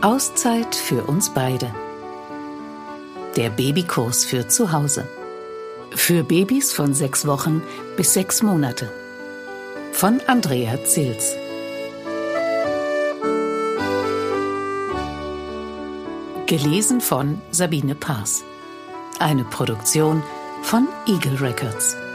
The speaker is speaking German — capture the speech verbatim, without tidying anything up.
Auszeit für uns beide. Der Babykurs für zu Hause. Für Babys von sechs Wochen bis sechs Monate. Von Andrea Zils. Gelesen von Sabine Paas. Eine Produktion von Eagle Records.